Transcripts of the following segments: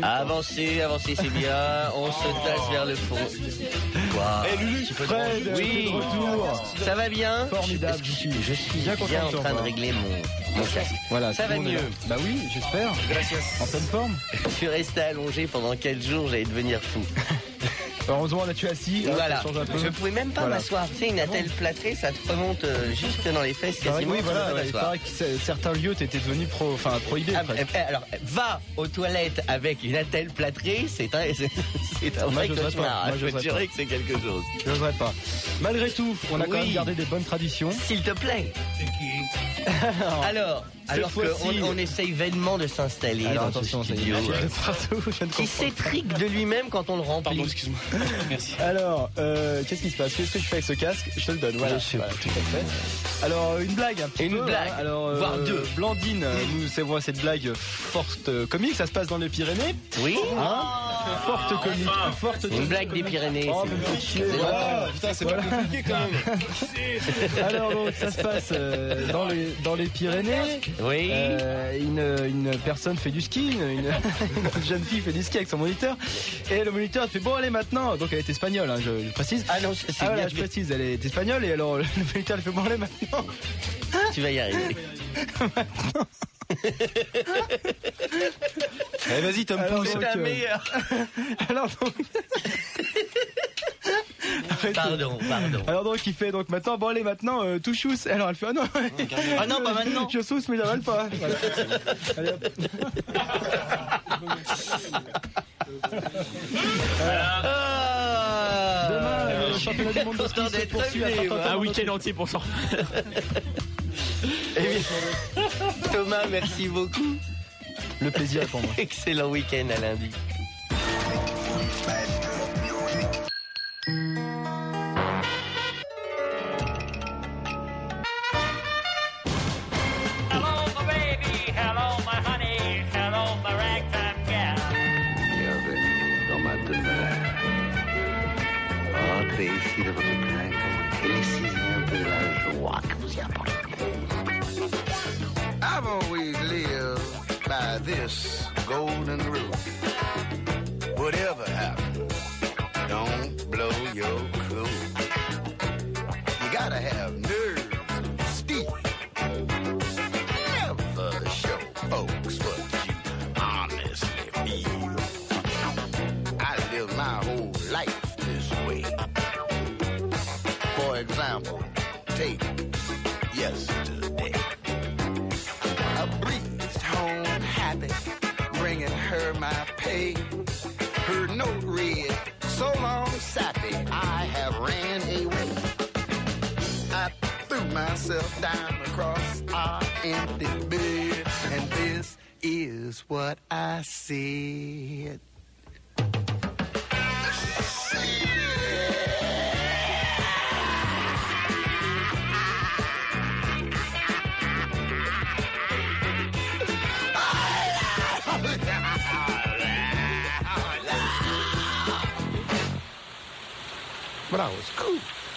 Avancez, c'est bien. On se tasse vers le fond. Wow. Hey Lulu, Fred, oui, de retour. Ça va bien? Formidable. Je suis Bien content bien en de te train de revoir. régler mon casque. Voilà, Ça tout va le monde est mieux. là. Bah oui, j'espère. En pleine forme. Je suis resté allongé pendant 4 jours, j'allais devenir fou. Heureusement, là tu es assis. Voilà, Ça change un peu. je pouvais même pas Voilà. m'asseoir. Tu sais, une attelle plâtrée, ça te remonte juste dans les fesses C'est vrai que quasiment. oui, tu peux voilà, pas il t'asseoir. paraît que certains lieux t'étaient devenus prohibés. Ah, presque. alors, va aux toilettes avec une attelle plâtrée, c'est un Moi, vrai j'oserais cauchemar. pas. Moi, Je peux te j'oserais jurer que c'est quelque chose. J'oserais pas. Malgré tout, on a quand Oui. même gardé des bonnes traditions. S'il te plaît. Alors fois-ci- qu'on essaye vainement de s'installer Alors dans attention, ce ça y studio, est, de partout, je ne qui comprends s'étrique de lui-même quand on le remplit. Pardon, excuse-moi. Merci. pas. Alors, qu'est-ce qui se passe? Qu'est-ce que je fais avec ce casque? Je te le donne, voilà. Je sais Voilà, tout à fait. Alors, une blague un petit Une peu. blague, hein. Alors, voire deux. Blandine, nous savons cette blague forte comique, ça se passe dans les Pyrénées. Oui. Hein forte comique, forte Une blague des Pyrénées. Oh, c'est- mais me fais chier, c'est voilà. Ah, putain, c'est pas compliqué quand même. Alors donc ça se passe dans les Pyrénées. Oui. Une personne fait du ski, une jeune fille fait du ski avec son moniteur et le moniteur fait bon allez maintenant. Donc elle est espagnole, hein, je précise. Ah non, c'est Ah voilà, bien. je précise, elle est espagnole et alors le moniteur elle fait bon allez maintenant. Tu vas y arriver. Allez, vas-y, Tom Alors, pousse. donc, C'est la meilleure. alors donc Arrêtez. Pardon. Alors donc il fait donc maintenant bon allez maintenant tout chousse. Alors elle fait ah non Ah non, pas maintenant. je sousse mais j'avale pas. Voilà. Allez, hop. Demain, le championnat du monde de ski Content se d'être poursuit à revenu, Saint-Antoine. moi. Un week-end entier pour ça. Eh bien, Thomas, merci beaucoup. Le plaisir est pour moi. Excellent week-end à lundi. Hello, my baby. Hello, my honey. Hello, my ragtime gal. Regardez dans ma demeure. Entrez ici de votre plein gré et laissez-y un peu de la joie que vous y apportez. I've always lived by this golden rule. Whatever happens, don't blow your cool. You gotta have nerves of steel. Never show folks what you honestly feel. I live my whole life this way. For example, take yesterday. I breezed home happy, bringing her my pay. Her note read, so long sappy, I have ran away. I threw myself down across our empty bed, and this is what I said. But I was cool.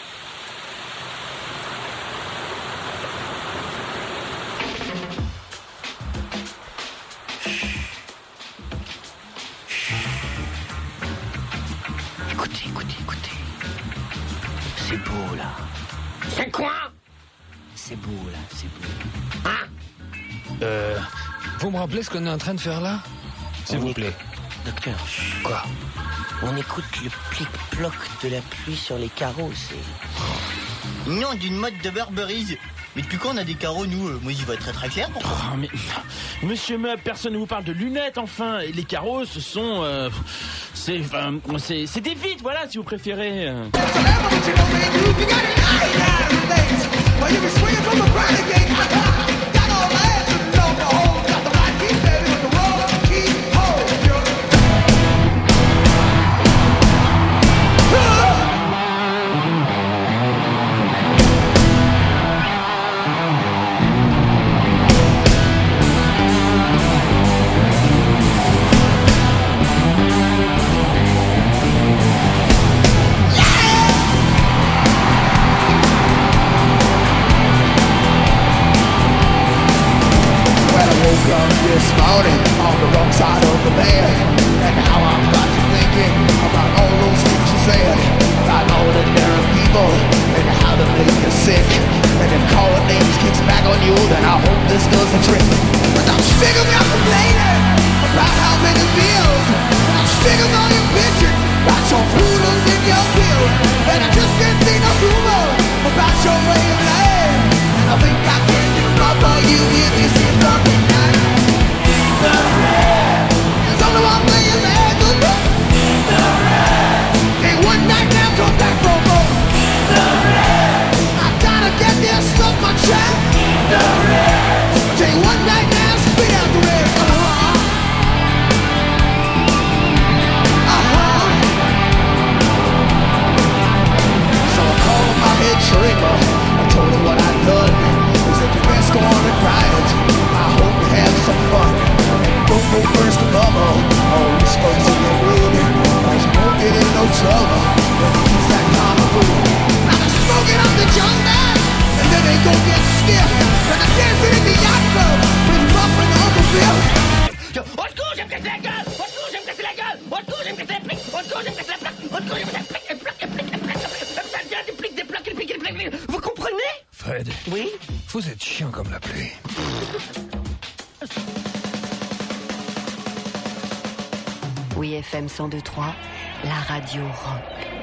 Écoutez. C'est beau là. C'est quoi? C'est beau là, c'est beau. Vous me rappelez ce qu'on est en train de faire là? S'il vous plaît. Docteur, Quoi? on écoute le plic-ploc de la pluie sur les carreaux, c'est... Non, d'une mode de Burberry. Mais depuis quand on a des carreaux, nous Moi, j'y vois très très clair. Pourquoi Ah, mais monsieur Meuble, personne ne vous parle de lunettes, enfin. Et les carreaux, ce sont... c'est des vitres, voilà, si vous préférez. This morning on the wrong side of the bed, Fred, Oui? vous êtes chiant comme la pluie. Oui, FM 102.3, la radio rock.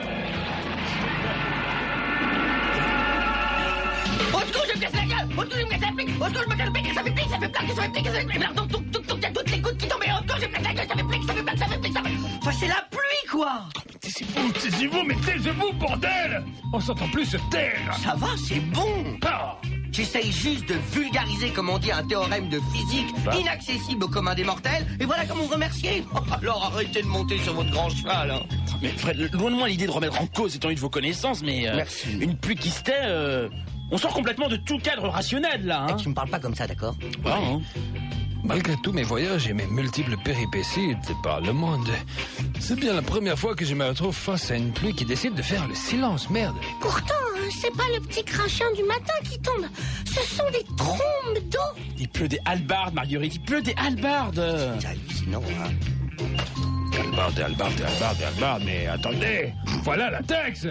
Au secours, je me casse la gueule! Au secours, je me casse la pique! Au secours, je me casse la pique! Ça fait plaque, ça fait plaque, ça fait plaque, ça fait plaque! Merde, donc, y a toutes les gouttes qui tombent! Au secours, je me casse la gueule! Ça fait plaque, ça fait plaque, ça fait plaque, ça fait... Enfin, c'est la pluie, quoi! Taisez-vous, mais taisez-vous, bordel! On s'entend plus se taire! Ça va, c'est bon! Ah. J'essaye juste de vulgariser, comme on dit, un théorème de physique inaccessible au commun des mortels, et voilà comment vous remercier. Alors arrêtez de monter sur votre grand cheval. Hein. Mais Fred, loin de moi l'idée de remettre en cause l'étendue de vos connaissances, mais Merci. une pluie qui se tait, on sort complètement de tout cadre rationnel là. Hein. Tu me parles pas comme ça, d'accord? Ah, hein. Malgré tous mes voyages et mes multiples péripéties par le monde, c'est bien la première fois que je me retrouve face à une pluie qui décide de faire le silence, merde. Pourtant, c'est pas le petit crachin du matin qui tombe. Ce sont des trombes d'eau. Il pleut des hallebardes, Marguerite, il pleut des hallebardes. C'est hallucinant, hein. Albarde, mais attendez, voilà la texte.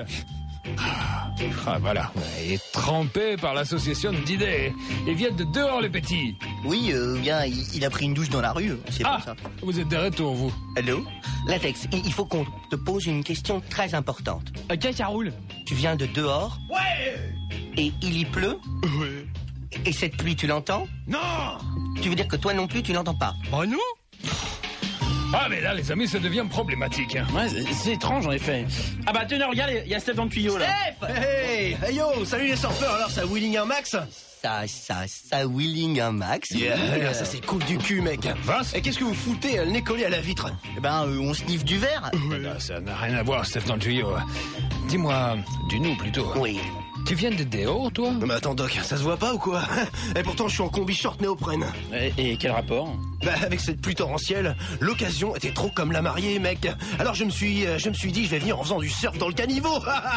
Ah, voilà, il est trempé par l'association d'idées. Ils viennent de dehors, les petits. Oui, bien, il a pris une douche dans la rue, c'est Ah, pour ça. vous êtes de retour, vous. Allô? Latex, il faut qu'on te pose une question très importante. Ok, ça roule. Tu viens de dehors? Ouais! Et il y pleut? Ouais. Et cette pluie, tu l'entends? Non! Tu veux dire que toi non plus, tu l'entends pas? Bah non! Ah, mais là, les amis, ça devient problématique. Hein. Ouais, c'est étrange en effet. Ah bah tenez, regarde, il y a Steph dans le tuyau là. Hey yo, salut les surfeurs, alors ça wheeling un max? Ça wheeling un max. Yeah, ça c'est cool du cul, mec. Vas? Et qu'est-ce que vous foutez le nez collé à la vitre? Eh ben, on sniffe du verre. Là, ça n'a rien à voir, Steph, dans le tuyau. Dis-moi, du nous plutôt. Oui. Tu viens de dehors, toi? Non mais attends, Doc, ça se voit pas ou quoi? Et pourtant, je suis en combi short néoprène. Et quel rapport? Bah, avec cette pluie torrentielle, l'occasion était trop comme la mariée, mec. Alors je me suis dit, je vais venir en faisant du surf dans le caniveau.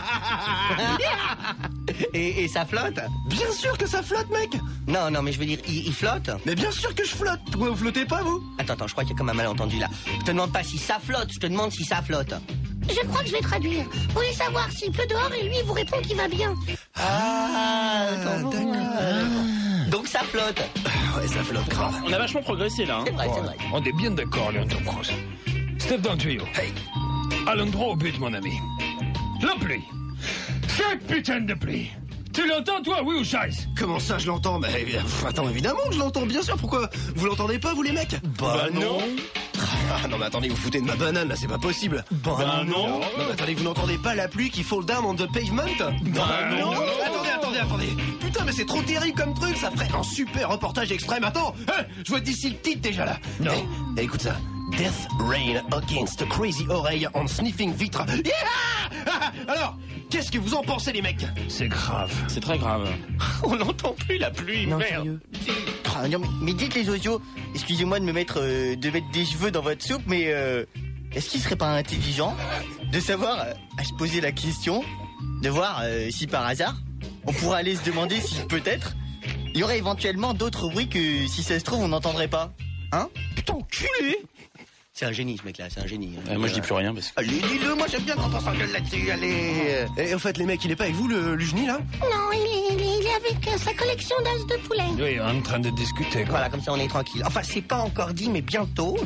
Et ça flotte? Bien sûr que ça flotte, mec. Non, mais je veux dire, il flotte? Mais bien sûr que je flotte. Vous flottez pas, vous? Attends, je crois qu'il y a comme un malentendu là. Je te demande pas si ça flotte, je te demande si ça flotte. Je crois que je vais traduire. Vous voulez savoir s'il pleut dehors et lui il vous répond qu'il va bien. Ah, d'accord. Donc ça flotte. Ouais, ça flotte grave. On a vachement progressé là. Hein. C'est vrai. On est bien d'accord, Léon Tom Cruise. Steph dans le tuyau. Hey, allons droit au but, mon ami. La pluie. Cette putain de pluie. Tu l'entends, toi, oui ou chaise? Comment ça, je l'entends? Bah, attends, évidemment que je l'entends, bien sûr. Pourquoi? Vous l'entendez pas, vous, les mecs? Bah non. Ah, non, mais attendez, vous foutez de ma banane, là, c'est pas possible. Bah non. Non, mais attendez, vous n'entendez pas la pluie qui fall down on the pavement? Bah non. Attendez. Putain, mais c'est trop terrible comme truc, ça ferait un super reportage extrême. Attends, je vois d'ici le titre déjà, là. Non. Écoute ça. Death Rain Against Crazy Oreille on Sniffing Vitre. Yeah! Alors, qu'est-ce que vous en pensez, les mecs? C'est grave. C'est très grave. On n'entend plus la pluie, Non, merde. sérieux. Ah, non, mais dites les osios, excusez-moi de mettre des cheveux dans votre soupe, mais est-ce qu'il serait pas intelligent de savoir, à se poser la question, de voir si par hasard, on pourrait aller se demander si peut-être, il y aurait éventuellement d'autres bruits que si ça se trouve on n'entendrait pas. Hein? Putain, enculé! C'est un génie, ce mec-là, c'est un génie. Moi je dis plus rien parce que... Allez, dis-le, moi j'aime bien quand on s'engueule là-dessus, allez. Et en fait, les mecs, il est pas avec vous, le Juni, là? Non, il est avec sa collection d'as de poulet. Oui, en train de discuter, quoi. Voilà, comme ça on est tranquille. Enfin, c'est pas encore dit, mais bientôt.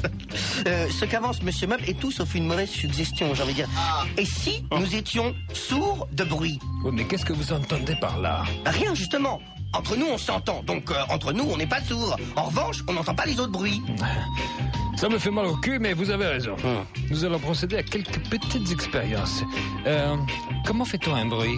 Ce qu'avance Monsieur Meuble est tout sauf une mauvaise suggestion, j'ai envie de dire. Et si nous étions sourds de bruit? Oui, mais qu'est-ce que vous entendez par là? Rien, justement. Entre nous, on s'entend. Donc, entre nous, on n'est pas sourds. En revanche, on n'entend pas les autres bruits. Ça me fait mal au cul, mais vous avez raison. Nous allons procéder à quelques petites expériences. Comment fait-on un bruit?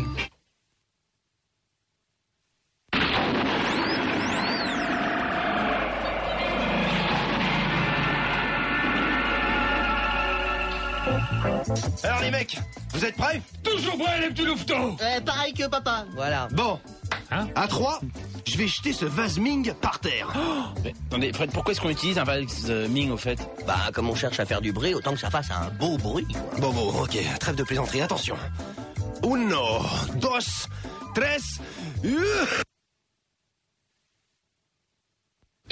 Alors, les mecs, vous êtes prêts? Toujours prêt, les petits louveteaux! Pareil que papa. Voilà. Bon. Hein? À 3, je vais jeter ce vase Ming par terre. Mais, attendez, Fred, pourquoi est-ce qu'on utilise un vase Ming au fait? Bah, comme on cherche à faire du bruit, autant que ça fasse un beau bruit, quoi. Bon, ok, trêve de plaisanterie, attention. Uno, dos, tres...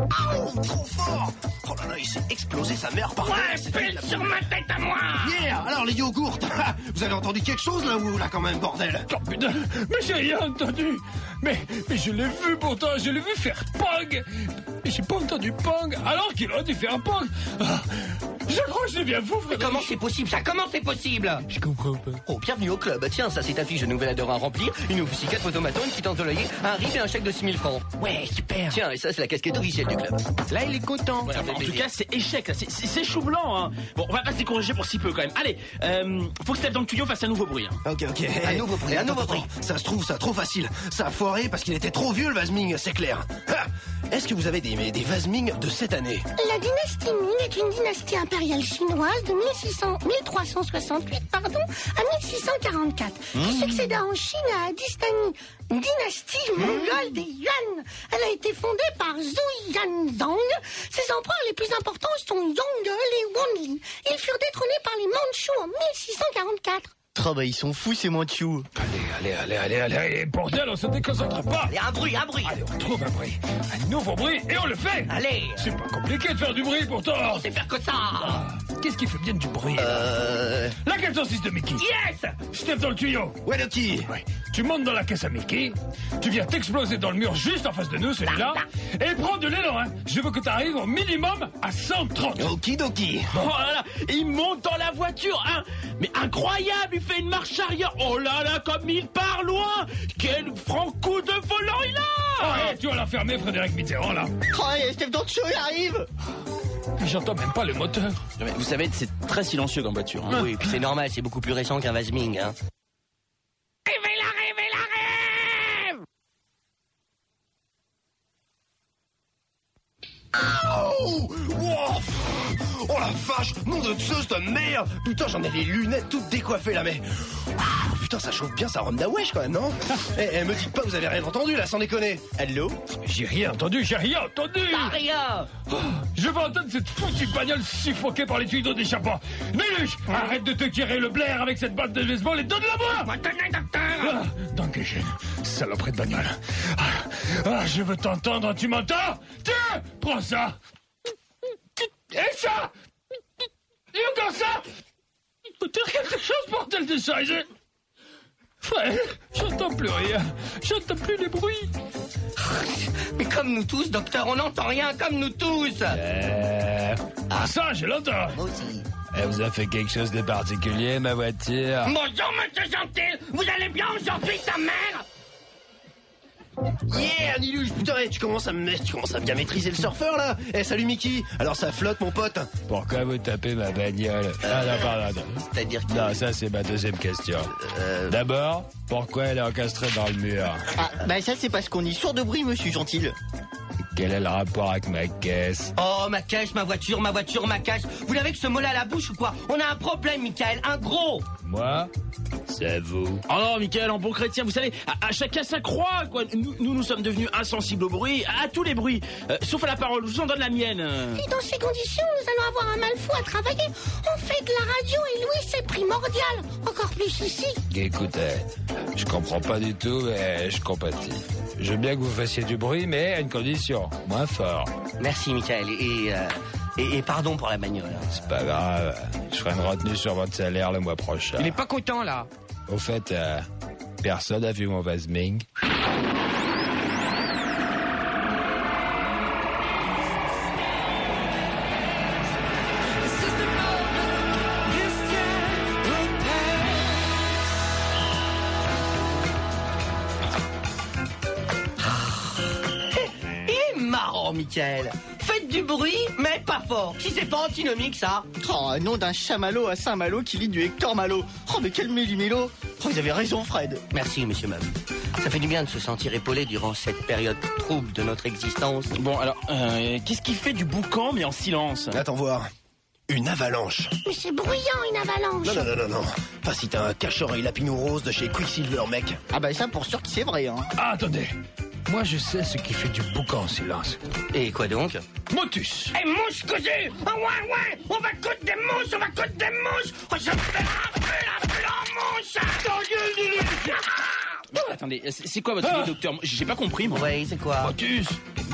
Oh, trop fort! Oh là là, il s'est explosé sa mère par terre. Ouais, pile sur ma tête à moi! Yeah! Alors, les yogourts, vous avez entendu quelque chose là ou là quand même, bordel? Oh putain, mais j'ai rien entendu. Mais je l'ai vu pourtant, je l'ai vu faire pong. Mais j'ai pas entendu pong alors qu'il aurait dû faire pong. Ah, je crois que je deviens fou, frère. Comment c'est possible ça? Comment c'est possible? Je comprends pas. Oh, bienvenue au club. Tiens, ça c'est ta fiche de nouvelle adore à remplir. Une officie 4 automatons, une quittance de loyer, un RIB et un chèque de 6 000 francs. Ouais, super. Tiens, et ça c'est la casquette officielle du club. Là, il est content. Voilà, En tout cas, c'est échec, là. C'est chou blanc, hein. Bon, on va pas se décourager pour si peu, quand même. Allez, faut que Steph dans le tuyau fasse un nouveau bruit, hein. Ok. Un nouveau prix, un nouveau Attends, prix. ça se trouve, ça trop facile. Ça a foiré parce qu'il était trop vieux le Vasming, c'est clair. Ah, est-ce que vous avez des Vasming de cette année? La dynastie Ming est une dynastie impériale chinoise de 1368 à 1644, qui succéda en Chine à la dynastie mongole des Yuan. Elle a été fondée par Zhou Yanzong. Ses empereurs les plus importants sont Yongle et Wanli. Ils furent détrônés par les Mandchous en 1644. Oh bah ils sont fous ces Mandchous. Allez, bordel, on se déconcentre pas. Allez, un bruit. Allez, on trouve un bruit. Un nouveau bruit et on le fait. Allez. C'est pas compliqué de faire du bruit pourtant. On sait faire que ça. Qu'est-ce qui fait bien du bruit La caisse en 6 de Mickey. Yes. Steph dans le tuyau. Ouais, Loki. Ouais. Tu montes dans la caisse à Mickey, tu viens t'exploser dans le mur juste en face de nous, celui-là, et prends de l'élan, hein. Je veux que tu arrives au minimum à 130. Okidoki. Oh là là, il monte dans la voiture, hein. Mais incroyable, il fait une marche arrière. Oh là là, comme il part loin. Quel franc coup de volant il a. Arrête, tu vas la fermer, Frédéric Mitterrand, là. Oh, et Steph dans le show, il arrive. Mais j'entends même pas le moteur. Mais vous savez, c'est très silencieux comme voiture, hein. Oui, puis c'est normal, c'est beaucoup plus récent qu'un Vasming, hein. Oh, wow. Oh la vache, nom de Zeus de merde. Putain, j'en ai les lunettes toutes décoiffées là, mais... Putain, ça chauffe bien, ça rhum d'Awesh quand même, non? Me dites pas, vous avez rien entendu là, sans déconner. Allô? J'ai rien entendu. Rien. Oh, je veux entendre cette foutue bagnole suffoquée par les tuyaux d'échappement. Néluche, arrête de te tirer le blaire avec cette batte de baseball et donne-la-moi. Maintenant, docteur. Dankeschön, saloperie de bagnole. Je veux t'entendre, tu m'entends? Tiens, prends ça. Et ça. Et encore ça. Faut-il quelque chose, bordel de ça? Frère, j'entends plus rien. J'entends plus les bruits. Mais comme nous tous, docteur, on n'entend rien comme nous tous. Ça, je l'entends. Moi aussi. Elle vous a fait quelque chose de particulier, ma voiture? Bonjour, monsieur Gentil. Vous allez bien aujourd'hui, ta mère? Yeah, Niluche, putain, tu commences à bien maîtriser le surfeur là. Salut Mickey. Alors ça flotte, mon pote? Pourquoi vous tapez ma bagnole? Non, pardon. C'est-à-dire que... Non, ça c'est ma deuxième question. D'abord, pourquoi elle est encastrée dans le mur? Ah, bah ça c'est parce qu'on est sourd de bruit, monsieur Gentil. Quel est le rapport avec ma caisse? Oh, ma caisse, ma voiture, ma caisse. Vous l'avez que ce mot-là à la bouche ou quoi? On a un problème, Michael, un gros. Moi? C'est vous. Oh non, Michael, en bon chrétien, vous savez, à chacun sa croix, quoi. Nous sommes devenus insensibles au bruit, à tous les bruits, sauf à la parole. Je vous en donne la mienne. Et dans ces conditions, nous allons avoir un mal fou à travailler. On fait de la radio et Louis, c'est primordial. Encore plus ici. Écoutez, je comprends pas du tout, mais je compatis. Je veux bien que vous fassiez du bruit, mais à une condition, moins fort. Merci, Michael. Et pardon pour la bagnole. C'est pas grave, je ferai une retenue sur votre salaire le mois prochain. Il est pas content, là. Au fait, personne a vu mon Vasming? Michael. Faites du bruit, mais pas fort. Si c'est pas antinomique, ça. Oh, nom d'un chamallow à Saint-Malo qui lit du Hector Malo. Oh, mais quel méli-mélo. Oh, vous avez raison, Fred. Merci, monsieur Mum. Ça fait du bien de se sentir épaulé durant cette période trouble de notre existence. Bon, alors, qu'est-ce qui fait du boucan, mais en silence? Attends voir. Une avalanche. Mais c'est bruyant, une avalanche. Non. Enfin, si t'as un cache-oreille lapino rose de chez Quicksilver, mec. Ah bah ça, pour sûr que c'est vrai, hein. Ah, attendez. Moi, je sais ce qui fait du boucan en silence. Et quoi donc? Motus. Eh, mouche cousue. Oh, ouais, on va coudre des mouches, Oh, je fais la mouche. Attendez, c'est quoi votre idée, docteur? J'ai pas compris, moi. Ouais, c'est quoi? Motus.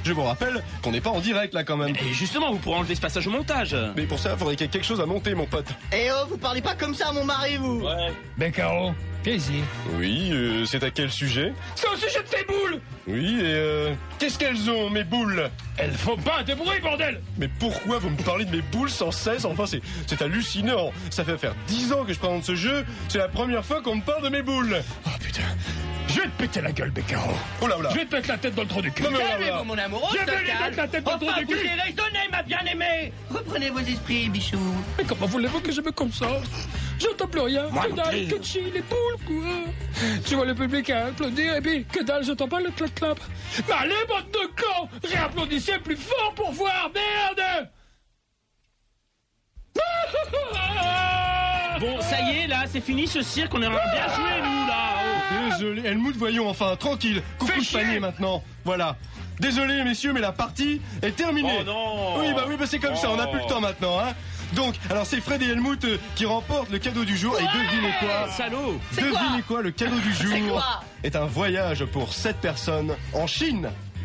Je vous rappelle qu'on n'est pas en direct là quand même. Et justement, vous pourrez enlever ce passage au montage. Mais pour ça, il faudrait qu'il y ait quelque chose à monter, mon pote. Eh oh, vous parlez pas comme ça à mon mari, vous. Ouais. Beccaro, qu'est-ce? Oui, c'est à quel sujet? C'est au sujet de tes boules. Oui, et qu'est-ce qu'elles ont, mes boules? Elles font pas de bruit, bordel. Mais pourquoi vous me parlez de mes boules sans cesse? Enfin, c'est hallucinant. Ça fait faire 10 ans que je présente ce jeu. C'est la première fois qu'on me parle de mes boules. Oh putain. Je vais te péter la gueule, Beccaro. Oh là là. Je vais te mettre la tête dans le trou du cul. Calmez-vous, mon amour. Je vais lui mettre la tête dans le trou du Vous cul. déraisonnez, ma bien-aimée. Reprenez vos esprits, bichou. Mais comment voulez-vous que je me concentre? J'entends plus rien. Que dalle, que chi, les poules, quoi. Tu vois le public à applaudir et puis, que dalle, j'entends pas le clap-clap. Mais allez, bande de cons, réapplaudissez plus fort pour voir, merde. Bon, ça y est, là, c'est fini ce cirque. On aimerait bien jouer, nous, là. Oh. Désolé, Helmut, voyons, enfin, tranquille. Coucou de panier maintenant. Voilà. Désolé, messieurs, mais la partie est terminée. Oh non. Oui, bah c'est comme ça, on n'a plus le temps maintenant, hein. Donc, alors c'est Fred et Helmut qui remportent le cadeau du jour. Et devinez quoi? Salaud. Devinez quoi? Le cadeau du jour est un voyage pour 7 personnes en Chine.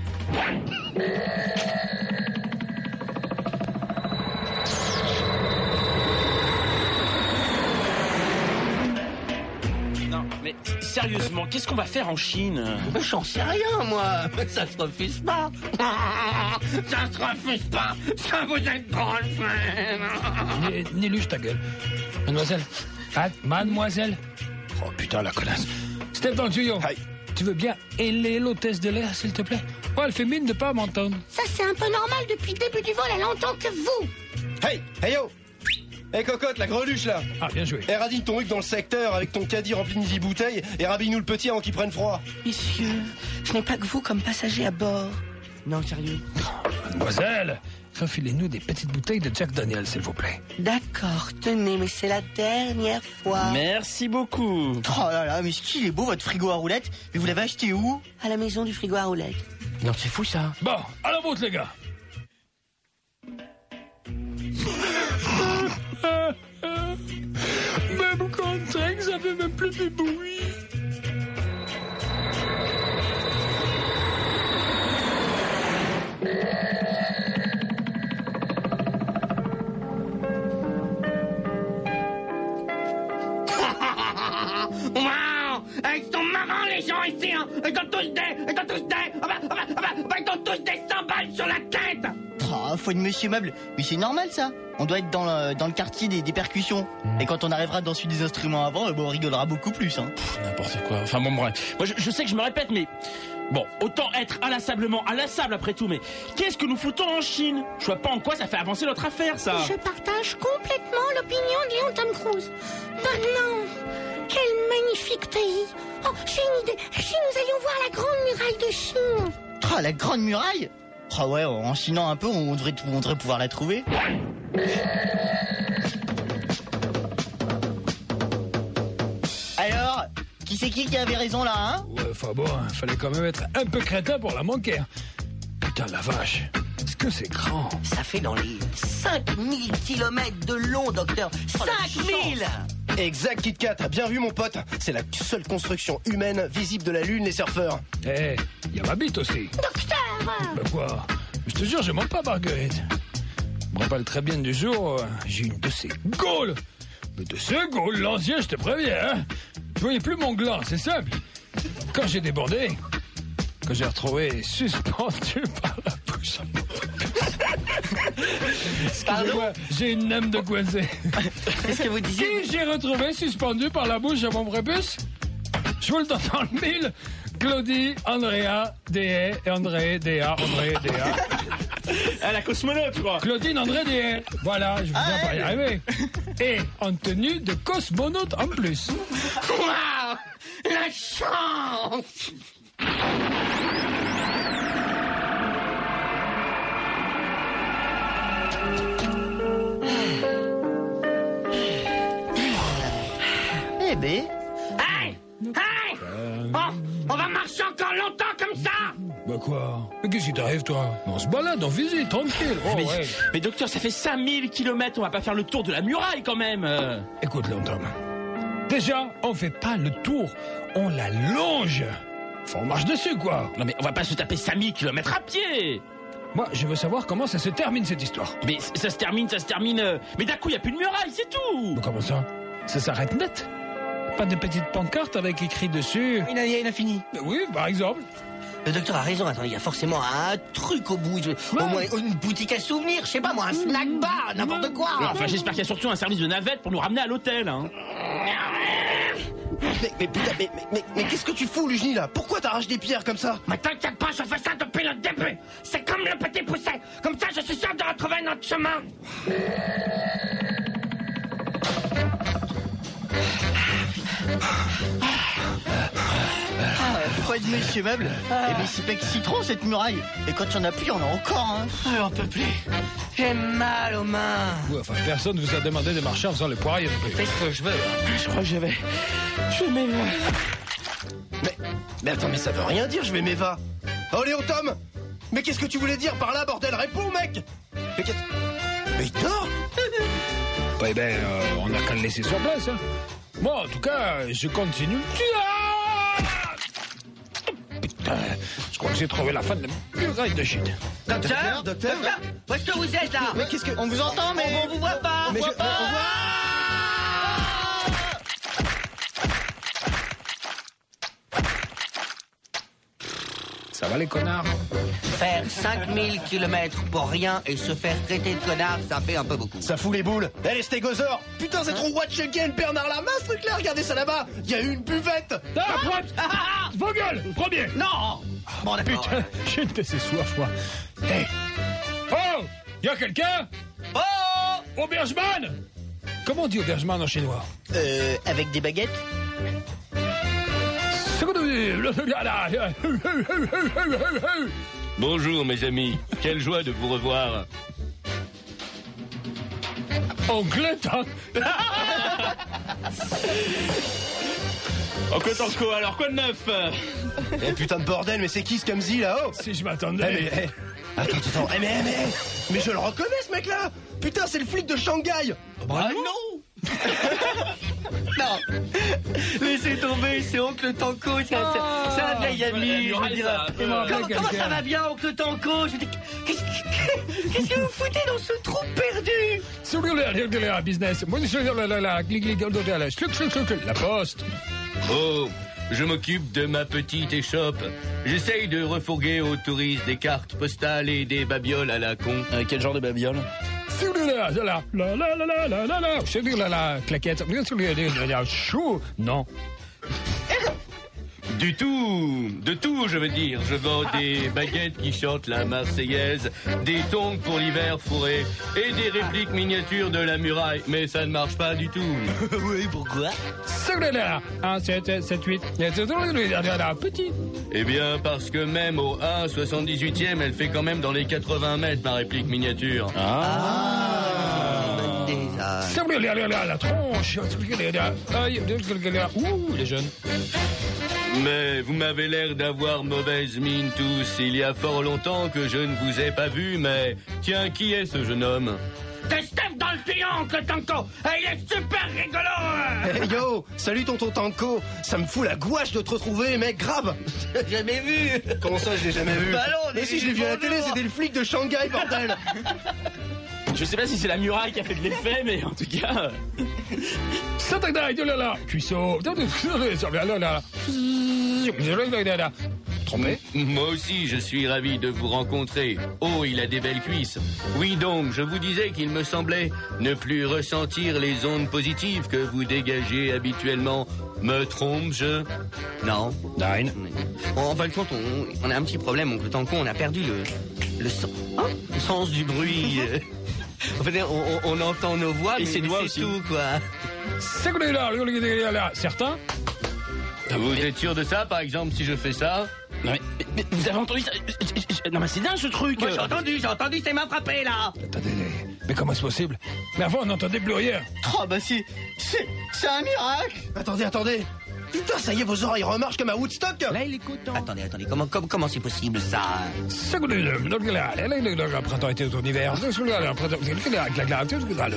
Non, mais sérieusement, qu'est-ce qu'on va faire en Chine? J'en sais rien, moi. Ça se refuse pas. Ça se refuse pas. Ça vous êtes drôle, frère. Niluche, ta gueule. Mademoiselle. Ah, mademoiselle. Oh putain, la connasse. Steph dans le tuyau. Aïe. Tu veux bien héler l'hôtesse de l'air, s'il te plaît? Oh, elle fait mine de pas m'entendre. Ça, c'est un peu normal. Depuis le début du vol, elle entend que vous. Hey, hey yo. Hey cocotte, la greluche là. Ah, bien joué. Et radine ton huc dans le secteur avec ton caddie rempli de 10 bouteilles et rhabille-nous le petit avant qu'il prenne froid. Messieurs, je n'ai pas que vous comme passager à bord. Non, sérieux. Mademoiselle, refilez-nous des petites bouteilles de Jack Daniel, s'il vous plaît. D'accord, tenez, mais c'est la dernière fois. Merci beaucoup. Oh là là, mais il est beau votre frigo à roulettes. Mais vous l'avez acheté où? À la maison du frigo à roulettes. Non, c'est fou ça. Bon, à la vôtre, les gars. Même quand ça fait même plus de bruit. Waouh! Ils sont marrants, les gens ici, hein! Ils ont tous des 100 balles sur la tête! Oh, faut de monsieur meuble. Mais c'est normal ça. On doit être dans le quartier des percussions. Et quand on arrivera dans celui des instruments avant, on rigolera beaucoup plus. Hein. N'importe quoi. Enfin bon, bref. Moi, je sais que je me répète, mais bon, autant être inlassablement inlassable après tout. Mais qu'est-ce que nous foutons en Chine? Je vois pas en quoi ça fait avancer notre affaire, ça. Je partage complètement l'opinion de Léon Tom Cruise. Maintenant, quel magnifique pays. Oh, j'ai une idée. Si nous allions voir la grande muraille de Chine. Oh, la grande muraille? Oh ouais, en chinant un peu, on devrait pouvoir la trouver. Alors, qui c'est qui avait raison là, hein? Ouais, enfin bon, fallait quand même être un peu crétin pour la manquer. Putain, la vache. Est-ce que c'est grand? Ça fait dans les 5000 kilomètres de long, docteur. 5000! Exact, Kit Kat, bien vu mon pote. C'est la seule construction humaine visible de la Lune, les surfeurs. Eh, y a ma bite aussi. Docteur! Bah quoi? Je te jure, je mens pas, Marguerite. Je me rappelle très bien du jour, j'ai une de ces gaules. Mais de ces gaules, l'ancien, je te préviens, hein. Je voyais plus mon gland, c'est simple. Quand j'ai débordé, que j'ai retrouvé suspendu par la bouche. Excusez-moi, j'ai une âme de goisé. Qu'est-ce que vous disiez? Qui j'ai retrouvé suspendu par la bouche à mon prépuce? Je vous le donne dans le mille. Claudie, Andrea, D.E. et André, D.A., André, D.A. Ah, la cosmonaute, je crois. Claudine, André, D.E. Voilà, je vous vois pas y arriver. Et en tenue de cosmonaute en plus. Waouh! La chance! Eh ben... Hey! Hey! On va marcher encore longtemps comme ça! Bah quoi? Mais qu'est-ce qui t'arrive, toi? On se balade, on visite, tranquille. Oh, mais docteur, ça fait 5000 kilomètres, on va pas faire le tour de la muraille quand même. Écoute, Léon Tom. Déjà, on fait pas le tour, on la longe. Enfin, on marche dessus, quoi. Non mais on va pas se taper 5000 km à pied. Moi, je veux savoir comment ça se termine, cette histoire. Mais ça se termine. Mais d'un coup, il n'y a plus de muraille, c'est tout. Mais comment ça? Ça s'arrête net? Pas de petite pancarte avec écrit dessus? Il a fini. Oui, par exemple. Le docteur a raison, attends, il y a forcément un truc au bout. Au moins une boutique à souvenirs, je sais pas moi, un snack bar, n'importe quoi. Enfin, j'espère qu'il y a surtout un service de navette pour nous ramener à l'hôtel. Hein. Mais putain, mais qu'est-ce que tu fous, Lugny, là? Pourquoi t'arraches des pierres comme ça? Mais t'inquiète pas, je fais ça depuis le début. C'est comme le petit pousset. Comme ça, je suis sûr de retrouver notre chemin. Fred, monsieur meuble. Eh bien, c'est pas que citron, cette muraille. Et quand il y en a plus, on en a encore, hein. On peut plus. J'ai mal aux mains. Ouais, enfin, personne vous a demandé de marcher en faisant les poiriers. Fais ce que je veux. Je crois que je vais m'éva. Mais attends, mais ça veut rien dire, je vais m'éva. Oh, Léon Tom! Mais qu'est-ce que tu voulais dire par là, bordel? Réponds, mec! Mais qu'est-ce... Mais il dort? Ouais, ben, on a qu'à le laisser sur place, hein. Moi, en tout cas, je continue. Putain, je crois que j'ai trouvé la fin de la muraille de Chine. Docteur, où est-ce que vous êtes là? Mais qu'est-ce que... On vous entend, mais... On vous voit pas, Mais on voit pas. Ça va, les connards? Faire 5000 km pour rien et se faire traiter de connard, ça fait un peu beaucoup. Ça fout les boules. Eh, les stégosaures! Putain, c'est trop watch again, Bernard Lama, ce truc-là! Regardez ça là-bas! Il y a une buvette! Vos gueules! Premier! Non! Bon, d'accord. Putain, j'ai une de ces soifs, moi. Hey! Oh! Y'a quelqu'un? Oh! Aubergeman! Comment on dit aubergeman en chinois? Avec des baguettes? Bonjour mes amis, quelle joie de vous revoir. Oncle Tom. Oncle Tanko, alors quoi de neuf? Eh putain de bordel, mais c'est qui ce Kamzi là-haut? Si je m'attendais. Attends. Mais je le reconnais ce mec-là! Putain, c'est le flic de Shanghai! Bah non! Non! Laissez tomber, c'est Oncle Tanko, c'est un vieil ami, je veux dire. Comment ça va bien, Oncle Tanko? Qu'est-ce que vous foutez dans ce trou perdu? Business. La poste. Oh, je m'occupe de ma petite échoppe. J'essaye de refourguer aux touristes des cartes postales et des babioles à la con. Quel genre de babiole? Claquette. Non. Du tout, de tout, je veux dire. Je vends des baguettes qui chantent la Marseillaise, des tongs pour l'hiver fourré et des répliques miniatures de la muraille. Mais ça ne marche pas du tout. Oui, pourquoi? 1, 7, 7, 8. Petit. Eh bien, parce que même au 1 78e, elle fait quand même dans les 80 mètres, ma réplique miniature. La tronche. Ouh, les jeunes. Mais vous m'avez l'air d'avoir mauvaise mine tous. Il y a fort longtemps que je ne vous ai pas vu, mais... Tiens, qui est ce jeune homme? C'est Steph dans le tuyau, Oncle Tanko. Il est super rigolo. Hey yo, salut tonton Tanko. Ça me fout la gouache de te retrouver, mec, grave. J'ai jamais vu. Comment ça, je l'ai jamais vu? Bah non, mais si, je l'ai vu à la télé, c'était le flic de Shanghai, bordel. Je sais pas si c'est la muraille qui a fait de l'effet, mais en tout cas... Cuisseau. Trompé. Moi aussi, je suis ravi de vous rencontrer. Oh, il a des belles cuisses. Oui, donc, je vous disais qu'il me semblait ne plus ressentir les ondes positives que vous dégagez habituellement. Me trompe-je? Non. Nine. En fin de compte, on a un petit problème, Oncle Tanko. On a perdu le sens du bruit. En fait, on entend nos voix, mais c'est tout, quoi. Certains? Vous êtes sûr de ça, par exemple, si je fais ça? Non mais vous avez entendu ça? Non mais c'est dingue ce truc. Moi, j'ai entendu, c'est m'a frappé là. Attendez, mais comment c'est possible? Mais avant, on n'entendait plus rien. Oh bah c'est un miracle. Attendez. Putain, ça y est, vos oreilles remarchent comme à Woodstock. Là, il est content. Attendez, comment c'est possible ça? Le printemps été autour d'hiver.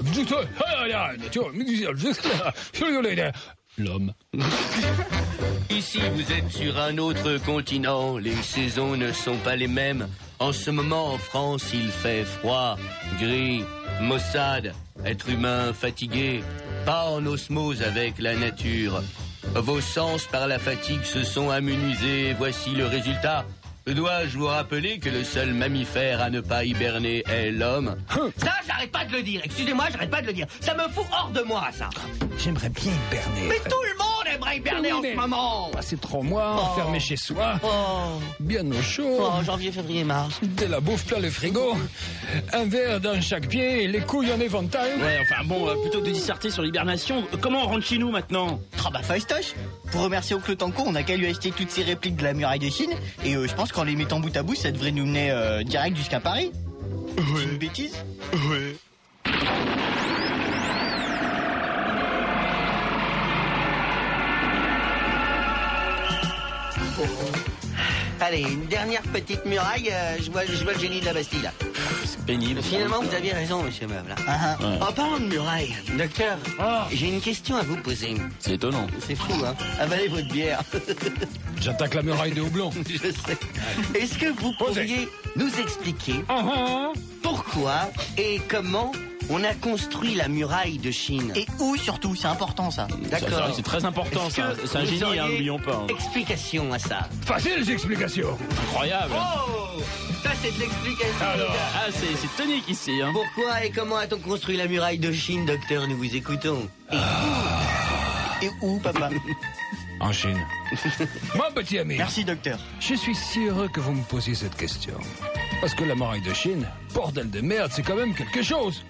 L'homme. ici, vous êtes sur un autre continent. Les saisons ne sont pas les mêmes. En ce moment, en France, il fait froid, gris, maussade, être humain fatigué, pas en osmose avec la nature. Vos sens par la fatigue se sont amenuisés. Voici le résultat. Dois-je vous rappeler que le seul mammifère à ne pas hiberner est l'homme? Ça, j'arrête pas de le dire. Excusez-moi, j'arrête pas de le dire. Ça me fout hors de moi, ça. J'aimerais bien hiberner. Mais tout le monde aimerait hiberner en ce moment. Passer 3 mois enfermé chez soi. Bien au chaud. Janvier, février, mars. De la bouffe plein le frigo. Un verre dans chaque pied et les couilles en éventail. Ouais, enfin bon, plutôt que de disserter sur l'hibernation, comment on rentre chez nous maintenant? Ah bah fastoche. Pour remercier Oncle Tanko, on n'a qu'à lui acheter toutes ces répliques de la muraille de Chine. Et je pense qu'en les mettant bout à bout, ça devrait nous mener direct jusqu'à Paris. C'est une bêtise? Ouais. Allez, une dernière petite muraille, je vois le génie de la Bastille, là. C'est pénible. Finalement, vous aviez raison, monsieur Meuble. Ouais. En parlant de muraille, docteur, j'ai une question à vous poser. C'est étonnant. C'est fou, hein? Avalez votre bière. J'attaque la muraille de houblon. Je sais. Est-ce que vous pourriez nous expliquer pourquoi et comment on a construit la muraille de Chine? Et où surtout? C'est important ça. D'accord. C'est très important ça. C'est un génie, hein, n'oublions pas. Explication à ça. Facile, explications. Incroyable. Oh, ça c'est de l'explication. Alors, c'est tonique ici. Hein. Pourquoi et comment a-t-on construit la muraille de Chine, docteur? Nous vous écoutons. Et où, papa? En Chine. Mon petit ami. Merci, docteur. Je suis si heureux que vous me posiez cette question. Parce que la muraille de Chine, bordel de merde, c'est quand même quelque chose.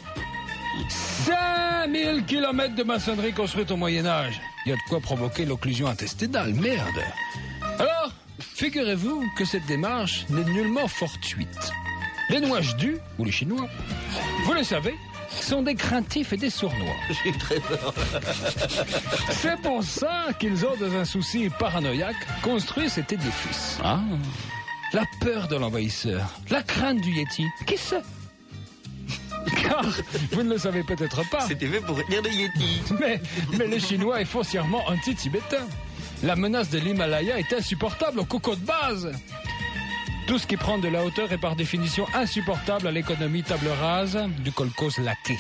5000 kilomètres de maçonnerie construite au Moyen-Âge. Il y a de quoi provoquer l'occlusion intestinale, merde. Alors, figurez-vous que cette démarche n'est nullement fortuite. Les Nouaches-du, ou les Chinois, vous le savez, sont des craintifs et des sournois. J'ai très peur. C'est pour ça qu'ils ont, dans un souci paranoïaque, construit cet édifice. Ah. La peur de l'envahisseur, la crainte du Yeti, qui sait? Car, vous ne le savez peut-être pas, C'était fait pour retenir des Yétis. mais le Chinois est foncièrement anti-tibétain. La menace de l'Himalaya est insupportable au coco de base. Tout ce qui prend de la hauteur est par définition insupportable à l'économie table rase du kolkhoz laqué.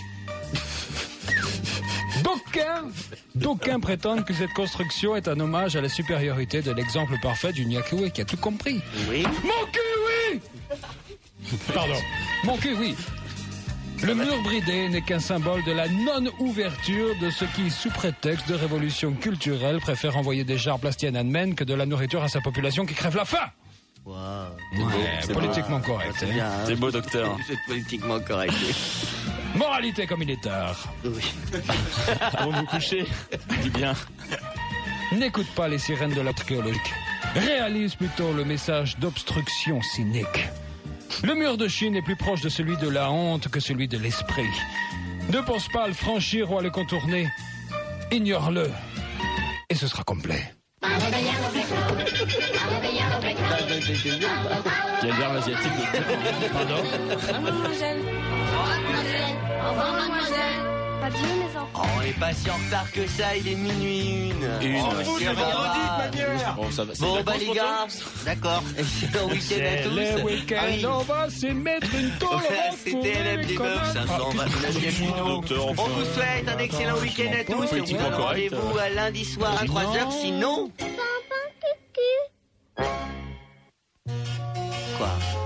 D'aucuns prétendent que cette construction est un hommage à la supériorité de l'exemple parfait du Nyakoué qui a tout compris. Oui. Mon cul, oui! Pardon. Mon cul, oui. Le mur bridé n'est qu'un symbole de la non-ouverture de ceux qui, sous prétexte de révolution culturelle, préfèrent envoyer des jarbes à Tiananmen que de la nourriture à sa population qui crève la faim. Wow. Ouais, politiquement correct. C'est hein. bien, hein? C'est beau, docteur. Vous êtes politiquement correct. Moralité comme il est tard. Oui. Avant de vous coucher, dis bien. N'écoute pas les sirènes de l'archéologique. Réalise plutôt le message d'obstruction cynique. Le mur de Chine est plus proche de celui de la honte que celui de l'esprit. Ne pense pas à le franchir ou à le contourner. Ignore-le. Et ce sera complet. Quel verbe asiatique, docteur. Pardon? Au revoir, mademoiselle. Au revoir, mademoiselle. Au revoir, mademoiselle. Adieu, mes enfants. Oh, on est pas si en retard que ça, il est minuit une. Une. Oh, C'est ça va. Bon, ça va. c'est Bon, les bah vacances les pour gars, toi d'accord. C'est un week-end à C'est tous. le week-end, Ah oui. on va se mettre une tôle. C'était LM des Meufs, 529e minute. Docteur, On enfin. vous souhaite un excellent week-end à tous et on vous Politiquement donne correct. rendez-vous à lundi soir à 3h, sinon... Quoi?